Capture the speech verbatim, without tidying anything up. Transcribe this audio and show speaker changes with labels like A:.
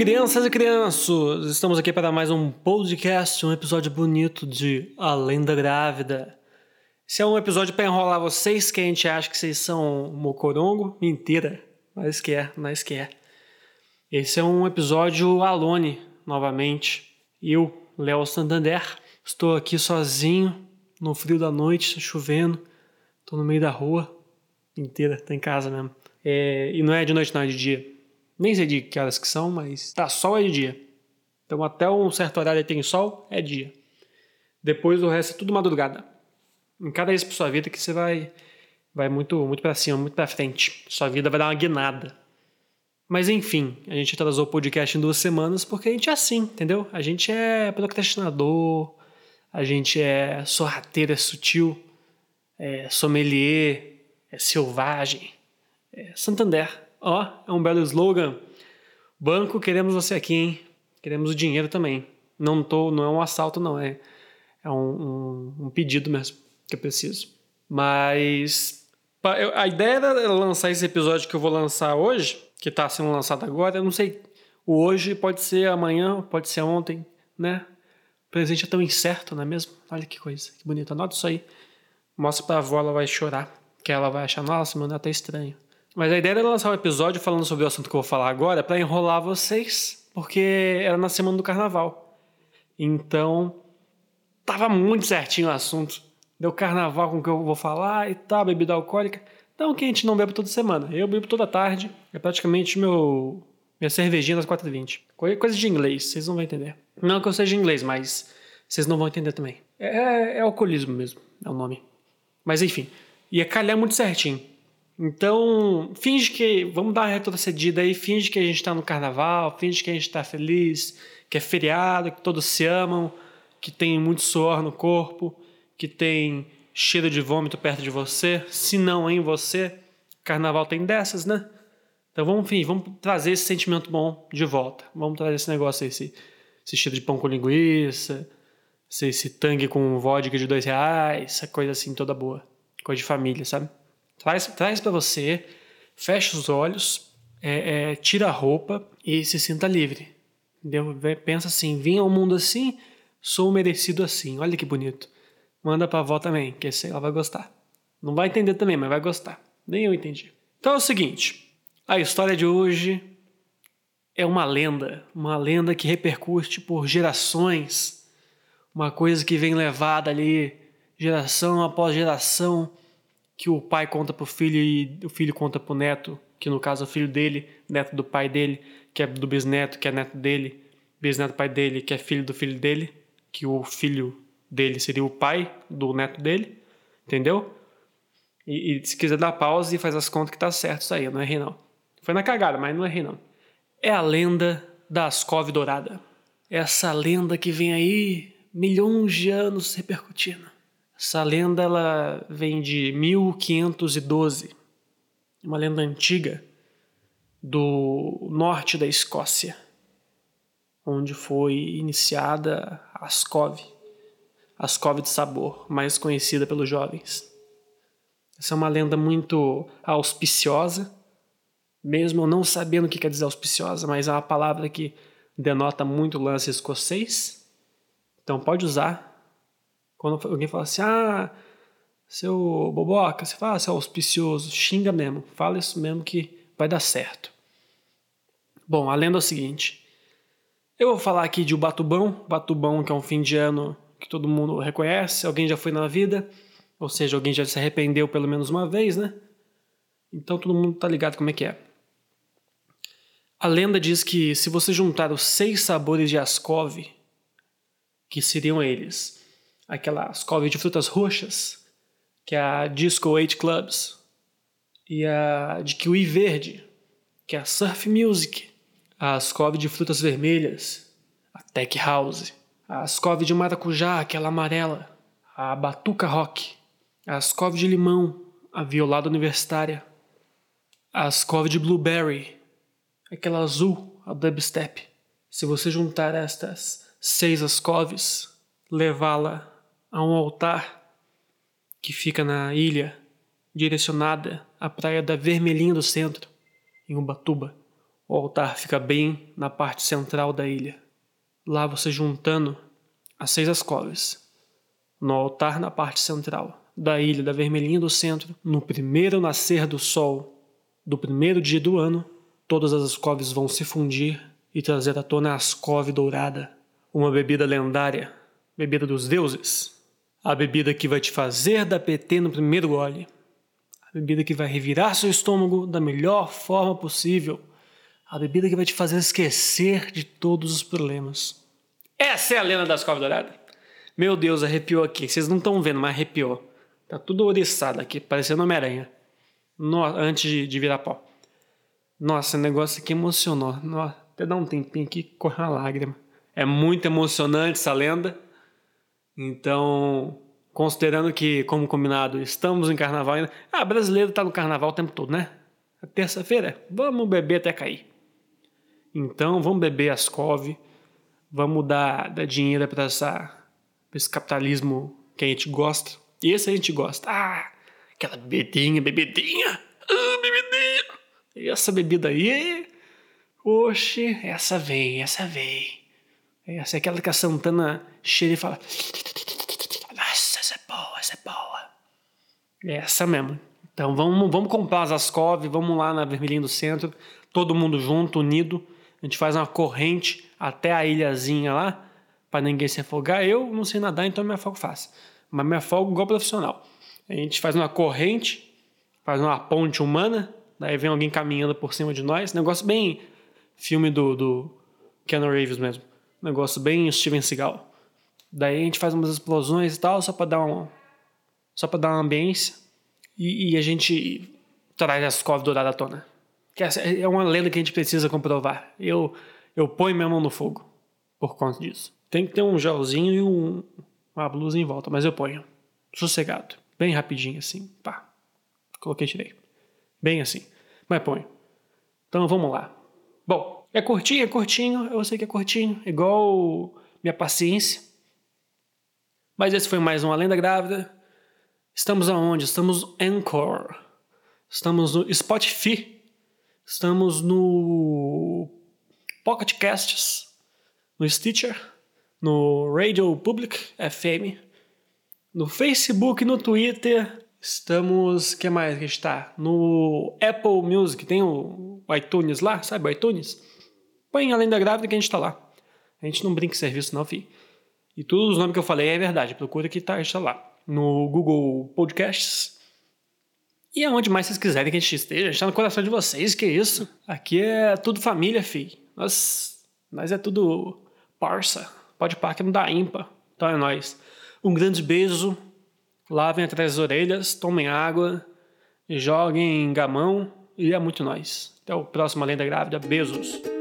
A: crianças e crianças! Estamos aqui para mais um podcast, um episódio bonito de A Lenda Grávida. Esse é um episódio para enrolar vocês que a gente acha que vocês são mocorongo. Mentira, mas que é, mas que é. Esse é um episódio alone, novamente. Eu, Léo Santander, estou aqui sozinho, no frio da noite, chovendo. Estou no meio da rua. Mentira, tô em casa mesmo. É, e não é de noite, não, é de dia. Nem sei de que horas que são, mas tá sol é de dia. Então até um certo horário tem sol, é dia. Depois o resto é tudo madrugada. Encara isso pra sua vida que você vai, vai muito, muito pra cima, muito pra frente. Sua vida vai dar uma guinada. Mas enfim, a gente atrasou o podcast em duas semanas porque a gente é assim, entendeu? A gente é procrastinador, a gente é sorrateiro, é sutil, é sommelier, é selvagem, é Santander. Ó, é um belo slogan. Banco, queremos você aqui, hein? Queremos o dinheiro também. Não tô, não é um assalto, não. É, é um, um, um pedido mesmo que eu preciso. Mas a ideia era lançar esse episódio que eu vou lançar hoje, que tá sendo lançado agora. Eu não sei. O hoje pode ser amanhã, pode ser ontem, né? O presente é tão incerto, não é mesmo? Olha que coisa, que bonito. Anota isso aí. Mostra pra avó, ela vai chorar. Que ela vai achar, nossa, mano, é até estranho. Mas a ideia era lançar um episódio falando sobre o assunto que eu vou falar agora para enrolar vocês, porque era na semana do carnaval. Então, tava muito certinho o assunto. Deu carnaval com o que eu vou falar e tal, bebida alcoólica. Então, que a gente não bebe toda semana. Eu bebo toda tarde. É praticamente meu, minha cervejinha das quatro e vinte. Coisa de inglês, vocês não vão entender. Não que eu seja inglês, mas vocês não vão entender também. É, é alcoolismo mesmo, é o nome. Mas enfim, ia calhar muito certinho. Então, finge que... Vamos dar uma retrocedida aí. Finge que a gente tá no carnaval. Finge que a gente tá feliz. Que é feriado. Que todos se amam. Que tem muito suor no corpo. Que tem cheiro de vômito perto de você. Se não em você. Carnaval tem dessas, né? Então, vamos, enfim, vamos trazer esse sentimento bom de volta. Vamos trazer esse negócio aí. Esse, esse cheiro de pão com linguiça. Esse, esse tangue com vodka de dois reais. Essa coisa assim toda boa. Coisa de família, sabe? Traz, traz para você, fecha os olhos, é, é, tira a roupa e se sinta livre. Entendeu? Pensa assim, vim ao mundo assim, sou merecido assim. Olha que bonito. Manda pra avó também, que esse ela vai gostar. Não vai entender também, mas vai gostar. Nem eu entendi. Então é o seguinte, a história de hoje é uma lenda. Uma lenda que repercute por gerações. Uma coisa que vem levada ali, geração após geração, que o pai conta pro filho e o filho conta pro neto, que no caso é o filho dele, neto do pai dele, que é do bisneto, que é neto dele, bisneto do pai dele, que é filho do filho dele, que o filho dele seria o pai do neto dele, entendeu? E, e se quiser dar pausa e faz as contas que tá certo isso aí, eu não errei não. Foi na cagada, mas não errei não. É a lenda da Ascov Dourada. Essa lenda que vem aí milhões de anos repercutindo. Essa lenda ela vem de mil quinhentos e doze, uma lenda antiga do norte da Escócia, onde foi iniciada a Ascov, Ascov de sabor, mais conhecida pelos jovens. Essa é uma lenda muito auspiciosa, mesmo eu não sabendo o que quer dizer auspiciosa, mas é uma palavra que denota muito o lance escocês, então pode usar. Quando alguém fala assim, ah, seu boboca, você fala, ah, seu auspicioso, xinga mesmo, fala isso mesmo que vai dar certo. Bom, a lenda é o seguinte, eu vou falar aqui de Batubão, Batubão que é um fim de ano que todo mundo reconhece, alguém já foi na vida, ou seja, alguém já se arrependeu pelo menos uma vez, né? Então todo mundo tá ligado como é que é. A lenda diz que se você juntar os seis sabores de Ascov, que seriam eles... aquela Ascov de frutas roxas, que é a Disco Eight Clubs, e a de kiwi verde, que é a Surf Music, a Ascov de frutas vermelhas, a Tech House, a Ascov de maracujá, aquela amarela, a Batuca Rock, a Ascov de limão, a Violada Universitária, a Ascov de blueberry, aquela azul, a Dubstep. Se você juntar estas seis Ascovs, levá-la a um altar que fica na ilha, direcionada à praia da Vermelhinha do Centro, em Ubatuba, O altar fica bem na parte central da ilha. Lá você juntando as seis Ascoves. No altar na parte central da ilha da Vermelhinha do Centro, no primeiro nascer do sol do primeiro dia do ano, todas as Ascoves vão se fundir e trazer à tona a Ascove dourada, uma bebida lendária, bebida dos deuses. A bebida que vai te fazer dar P T no primeiro gole. A bebida que vai revirar seu estômago da melhor forma possível. A bebida que vai te fazer esquecer de todos os problemas. Essa é a lenda da Ascove dourada. Meu Deus, arrepiou aqui. Vocês não estão vendo, mas arrepiou. Tá tudo ouriçado aqui, parecendo Homem-Aranha. No, antes de, de virar pó. Nossa, o negócio aqui emocionou. Nossa, até dá um tempinho aqui que corre uma lágrima. É muito emocionante essa lenda. Então, considerando que, como combinado, estamos em carnaval ainda. Ah, brasileiro tá no carnaval o tempo todo, né? É terça-feira, vamos beber até cair. Então, vamos beber Ascove. Vamos dar, dar dinheiro para esse capitalismo que a gente gosta. E esse a gente gosta. Ah, aquela bebidinha, bebidinha. Ah, bebidinha. E essa bebida aí, oxe, essa vem, essa vem. Essa é aquela que a Santana cheira e fala: nossa, essa é boa, essa é boa. É essa mesmo. Então vamos, vamos comprar as Ascove, vamos lá na Vermelhinha do Centro, todo mundo junto, unido. A gente faz uma corrente até a ilhazinha lá, para ninguém se afogar. Eu não sei nadar, então me afogo fácil. Mas me afogo igual profissional. A gente faz uma corrente, faz uma ponte humana, daí vem alguém caminhando por cima de nós. Negócio bem filme do, do Keanu Reeves mesmo. Negócio bem Steven Seagal. Daí a gente faz umas explosões e tal, só para dar um, só para dar uma ambiência. E, e a gente traz as Ascove dourada à tona. Que essa é uma lenda que a gente precisa comprovar. Eu, eu ponho minha mão no fogo por conta disso. Tem que ter um gelzinho e um, uma blusa em volta, mas eu ponho. Sossegado. Bem rapidinho assim. Pá. Coloquei e tirei. Bem assim. Mas ponho. Então vamos lá. Bom, é curtinho, é curtinho. Eu sei que é curtinho. Igual minha paciência. Mas esse foi mais uma Lenda Grávida. Estamos aonde? Estamos no Anchor. Estamos no Spotify. Estamos no Pocket Casts, no Stitcher, no Radio Public F M, no Facebook, no Twitter. Estamos, o que mais que está? No Apple Music, tem o iTunes lá, sabe o iTunes? Põe a Lenda Grávida que a gente está lá. A gente não brinca em serviço não, filho. E todos os nomes que eu falei é verdade, procura que tá, a gente tá lá. No Google Podcasts. E aonde mais vocês quiserem que a gente esteja, a gente tá no coração de vocês, que isso? Aqui é tudo família, fi. Nós, nós é tudo parça. Pode pá que não dá ímpar. Então é nóis. Um grande beijo. Lavem atrás das orelhas, tomem água, joguem gamão e é muito nóis. Até o próximo Lenda Grávida. Beijos.